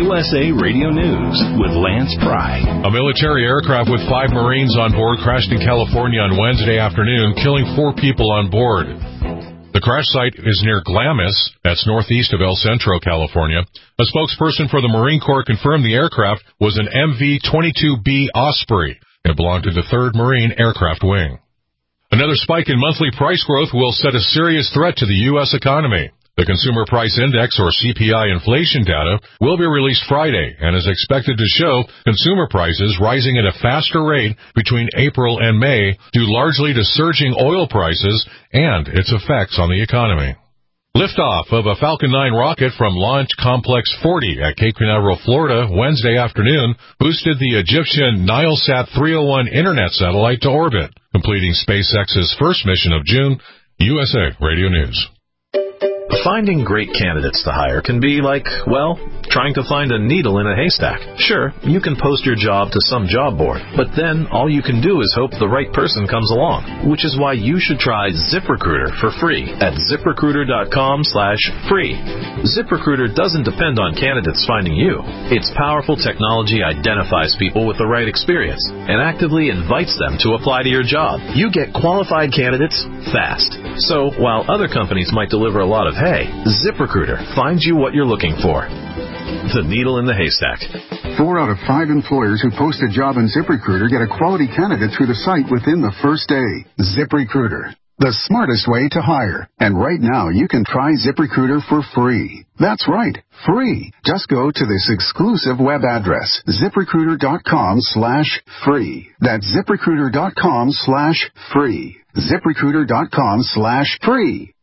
USA Radio News with Lance Pry. A military aircraft with 5 Marines on board crashed in California on Wednesday afternoon, killing 4 people on board. The crash site is near Glamis, that's northeast of El Centro, California. A spokesperson for the Marine Corps confirmed the aircraft was an MV-22B Osprey. It belonged to the 3rd Marine Aircraft Wing. Another spike in monthly price growth will set a serious threat to the U.S. economy. The Consumer Price Index, or CPI inflation data, will be released Friday and is expected to show consumer prices rising at a faster rate between April and May due largely to surging oil prices and its effects on the economy. Liftoff of a Falcon 9 rocket from Launch Complex 40 at Cape Canaveral, Florida, Wednesday afternoon boosted the Egyptian Nilesat 301 Internet satellite to orbit, completing SpaceX's first mission of June. USA Radio News. Finding great candidates to hire can be like, well, trying to find a needle in a haystack. Sure, you can post your job to some job board, but then all you can do is hope the right person comes along, which is why you should try ZipRecruiter for free at ZipRecruiter.com/free. ZipRecruiter doesn't depend on candidates finding you. Its powerful technology identifies people with the right experience and actively invites them to apply to your job. You get qualified candidates fast. So, while other companies might deliver a lot of hay, ZipRecruiter finds you what you're looking for. The needle in the haystack. 4 out of 5 employers who post a job in ZipRecruiter get a quality candidate through the site within the first day. ZipRecruiter, the smartest way to hire. And right now, you can try ZipRecruiter for free. That's right, free. Just go to this exclusive web address, ZipRecruiter.com/free. That's ZipRecruiter.com/free. ZipRecruiter.com/free.